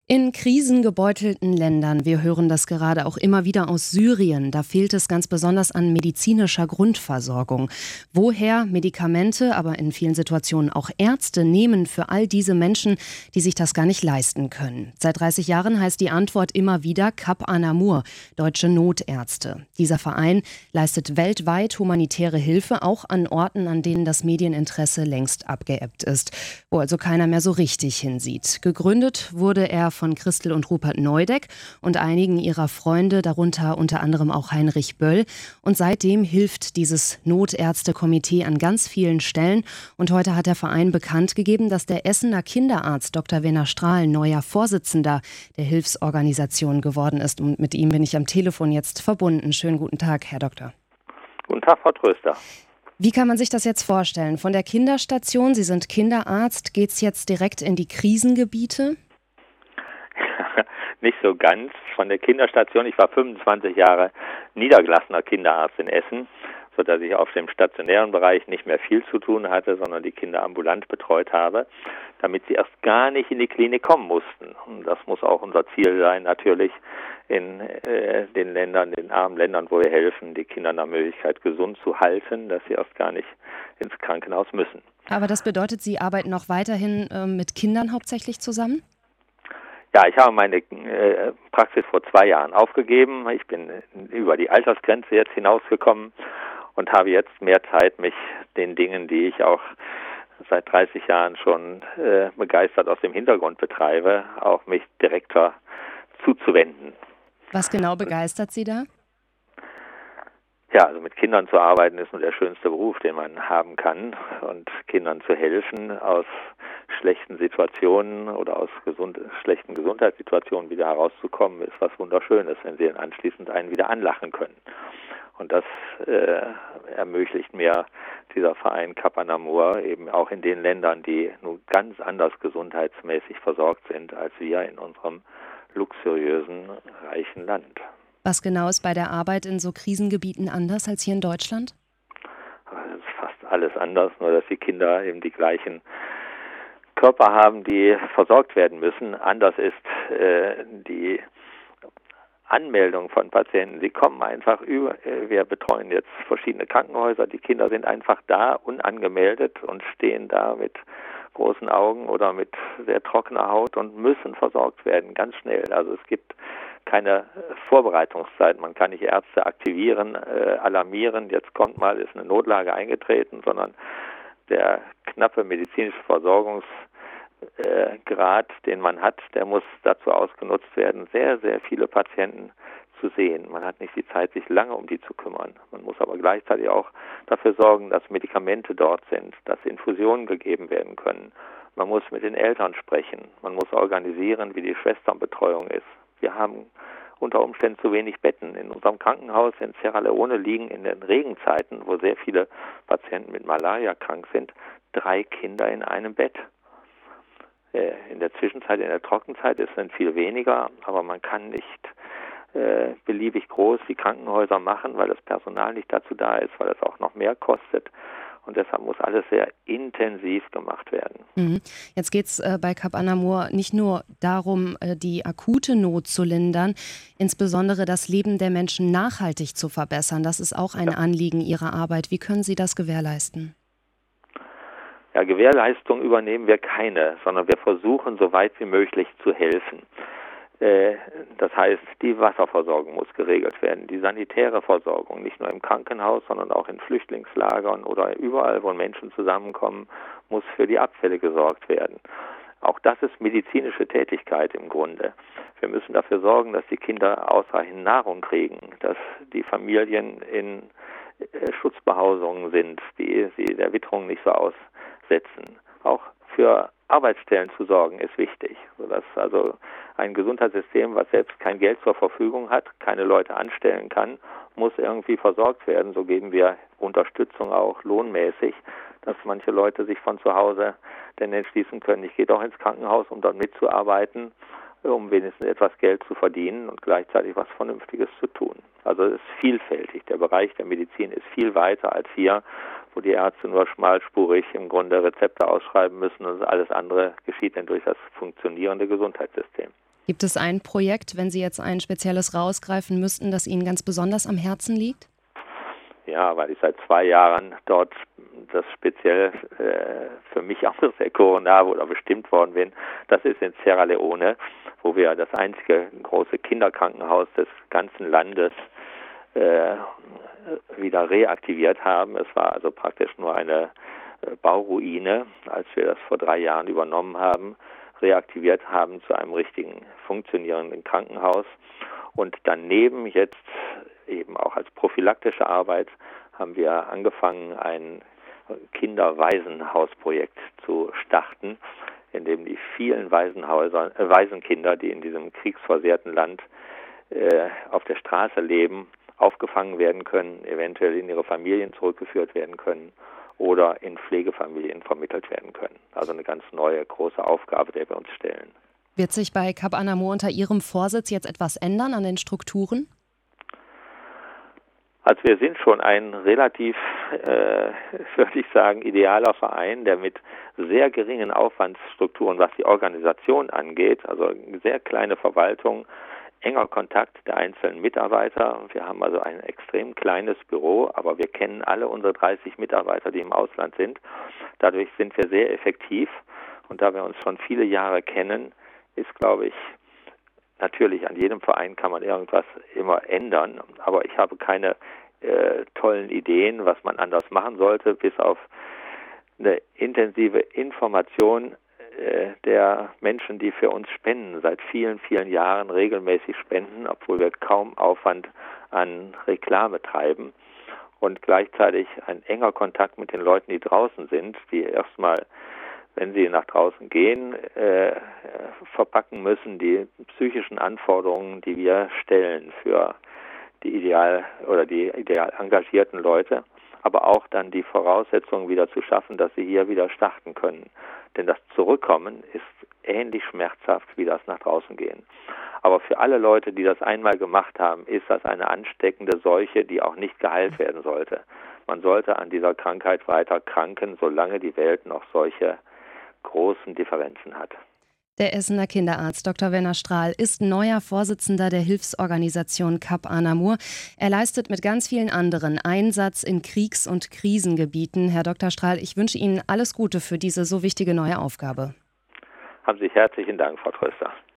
In krisengebeutelten Ländern, wir hören das gerade auch immer wieder aus Syrien, da fehlt es ganz besonders an medizinischer Grundversorgung. Woher Medikamente, aber in vielen Situationen auch Ärzte nehmen für all diese Menschen, die sich das gar nicht leisten können. Seit 30 Jahren heißt die Antwort immer wieder Kap Anamur, Deutsche Notärzte. Dieser Verein leistet weltweit humanitäre Hilfe, auch an Orten, an denen das Medieninteresse längst abgeebbt ist, wo also keiner mehr so richtig hinsieht. Gegründet wurde er von Christel und Rupert Neudeck und einigen ihrer Freunde, darunter unter anderem auch Heinrich Böll. Und seitdem hilft dieses Notärztekomitee an ganz vielen Stellen. Und heute hat der Verein bekannt gegeben, dass der Essener Kinderarzt Dr. Werner Strahl neuer Vorsitzender der Hilfsorganisation geworden ist. Und mit ihm bin ich am Telefon jetzt verbunden. Schönen guten Tag, Herr Doktor. Guten Tag, Frau Tröster. Wie kann man sich das jetzt vorstellen? Von der Kinderstation, Sie sind Kinderarzt, geht es jetzt direkt in die Krisengebiete? Nicht so ganz. Von der Kinderstation, ich war 25 Jahre niedergelassener Kinderarzt in Essen, sodass ich auf dem stationären Bereich nicht mehr viel zu tun hatte, sondern die Kinder ambulant betreut habe, damit sie erst gar nicht in die Klinik kommen mussten. Und das muss auch unser Ziel sein, natürlich in den Ländern, den armen Ländern, wo wir helfen, die Kinder nach Möglichkeit gesund zu halten, dass sie erst gar nicht ins Krankenhaus müssen. Aber das bedeutet, Sie arbeiten auch weiterhin mit Kindern hauptsächlich zusammen? Ja, ich habe meine Praxis vor 2 Jahren aufgegeben. Ich bin über die Altersgrenze jetzt hinausgekommen und habe jetzt mehr Zeit, mich den Dingen, die ich auch seit 30 Jahren schon begeistert aus dem Hintergrund betreibe, auch mich direkter zuzuwenden. Was genau begeistert Sie da? Ja, also mit Kindern zu arbeiten ist nur der schönste Beruf, den man haben kann. Und Kindern zu helfen, aus schlechten Situationen oder aus schlechten Gesundheitssituationen wieder herauszukommen, ist was Wunderschönes, wenn sie dann anschließend einen wieder anlachen können. Und das ermöglicht mir dieser Verein Kap Anamur eben auch in den Ländern, die nun ganz anders gesundheitsmäßig versorgt sind als wir in unserem luxuriösen, reichen Land. Was genau ist bei der Arbeit in so Krisengebieten anders als hier in Deutschland? Es ist fast alles anders, nur dass die Kinder eben die gleichen Körper haben, die versorgt werden müssen. Anders ist die Anmeldung von Patienten. Sie kommen einfach über. Wir betreuen jetzt verschiedene Krankenhäuser. Die Kinder sind einfach da, unangemeldet und stehen da mit großen Augen oder mit sehr trockener Haut und müssen versorgt werden, ganz schnell. Also es gibt keine Vorbereitungszeit. Man kann nicht Ärzte aktivieren, alarmieren, jetzt kommt mal, ist eine Notlage eingetreten, sondern der knappe medizinische Versorgungsgrad, den man hat, der muss dazu ausgenutzt werden, sehr, sehr viele Patienten zu sehen. Man hat nicht die Zeit, sich lange um die zu kümmern. Man muss aber gleichzeitig auch dafür sorgen, dass Medikamente dort sind, dass Infusionen gegeben werden können. Man muss mit den Eltern sprechen. Man muss organisieren, wie die Schwesternbetreuung ist. Wir haben unter Umständen zu wenig Betten. In unserem Krankenhaus in Sierra Leone liegen in den Regenzeiten, wo sehr viele Patienten mit Malaria krank sind, 3 Kinder in einem Bett. In der Zwischenzeit, in der Trockenzeit ist es viel weniger, aber man kann nicht beliebig groß die Krankenhäuser machen, weil das Personal nicht dazu da ist, weil es auch noch mehr kostet. Und deshalb muss alles sehr intensiv gemacht werden. Jetzt geht es bei Kap Anamur nicht nur darum, die akute Not zu lindern, insbesondere das Leben der Menschen nachhaltig zu verbessern. Das ist auch ein Anliegen Ihrer Arbeit. Wie können Sie das gewährleisten? Ja, Gewährleistung übernehmen wir keine, sondern wir versuchen, so weit wie möglich zu helfen. Das heißt, die Wasserversorgung muss geregelt werden, die sanitäre Versorgung, nicht nur im Krankenhaus, sondern auch in Flüchtlingslagern oder überall, wo Menschen zusammenkommen, muss für die Abfälle gesorgt werden. Auch das ist medizinische Tätigkeit im Grunde. Wir müssen dafür sorgen, dass die Kinder ausreichend Nahrung kriegen, dass die Familien in Schutzbehausungen sind, die sie der Witterung nicht so aussetzen. Auch für Arbeitsstellen zu sorgen, ist wichtig, sodass also ein Gesundheitssystem, was selbst kein Geld zur Verfügung hat, keine Leute anstellen kann, muss irgendwie versorgt werden. So geben wir Unterstützung auch lohnmäßig, dass manche Leute sich von zu Hause denn entschließen können, ich gehe doch ins Krankenhaus, um dort mitzuarbeiten, um wenigstens etwas Geld zu verdienen und gleichzeitig was Vernünftiges zu tun. Also es ist vielfältig. Der Bereich der Medizin ist viel weiter als hier, wo die Ärzte nur schmalspurig im Grunde Rezepte ausschreiben müssen und alles andere geschieht dann durch das funktionierende Gesundheitssystem. Gibt es ein Projekt, wenn Sie jetzt ein spezielles rausgreifen müssten, das Ihnen ganz besonders am Herzen liegt? Ja, weil ich seit 2 Jahren dort das speziell für mich auserkoren habe oder bestimmt worden bin. Das ist in Sierra Leone, wo wir das einzige große Kinderkrankenhaus des ganzen Landes wieder reaktiviert haben. Es war also praktisch nur eine Bauruine, als wir das vor 3 Jahren übernommen haben, reaktiviert haben zu einem richtigen funktionierenden Krankenhaus. Und daneben jetzt eben auch als prophylaktische Arbeit haben wir angefangen, ein Kinderwaisenhausprojekt zu starten, in dem die vielen Waisenkinder, die in diesem kriegsversehrten Land auf der Straße leben, aufgefangen werden können, eventuell in ihre Familien zurückgeführt werden können oder in Pflegefamilien vermittelt werden können. Also eine ganz neue, große Aufgabe, der wir uns stellen. Wird sich bei Cap Anamur unter Ihrem Vorsitz jetzt etwas ändern an den Strukturen? Also wir sind schon ein relativ, würde ich sagen, idealer Verein, der mit sehr geringen Aufwandsstrukturen, was die Organisation angeht, also sehr kleine Verwaltung, enger Kontakt der einzelnen Mitarbeiter. Wir haben also ein extrem kleines Büro, aber wir kennen alle unsere 30 Mitarbeiter, die im Ausland sind. Dadurch sind wir sehr effektiv. Und da wir uns schon viele Jahre kennen, ist, glaube ich, natürlich an jedem Verein kann man irgendwas immer ändern. Aber ich habe keine tollen Ideen, was man anders machen sollte, bis auf eine intensive Information der Menschen, die für uns spenden, seit vielen, vielen Jahren regelmäßig spenden, obwohl wir kaum Aufwand an Reklame treiben und gleichzeitig ein enger Kontakt mit den Leuten, die draußen sind, die erstmal, wenn sie nach draußen gehen, verpacken müssen die psychischen Anforderungen, die wir stellen für die ideal engagierten Leute, aber auch dann die Voraussetzungen wieder zu schaffen, dass sie hier wieder starten können. Denn das Zurückkommen ist ähnlich schmerzhaft wie das nach draußen gehen. Aber für alle Leute, die das einmal gemacht haben, ist das eine ansteckende Seuche, die auch nicht geheilt werden sollte. Man sollte an dieser Krankheit weiter kranken, solange die Welt noch solche großen Differenzen hat. Der Essener Kinderarzt Dr. Werner Strahl ist neuer Vorsitzender der Hilfsorganisation Cap Anamur. Er leistet mit ganz vielen anderen Einsatz in Kriegs- und Krisengebieten. Herr Dr. Strahl, ich wünsche Ihnen alles Gute für diese so wichtige neue Aufgabe. Haben Sie herzlichen Dank, Frau Tröster.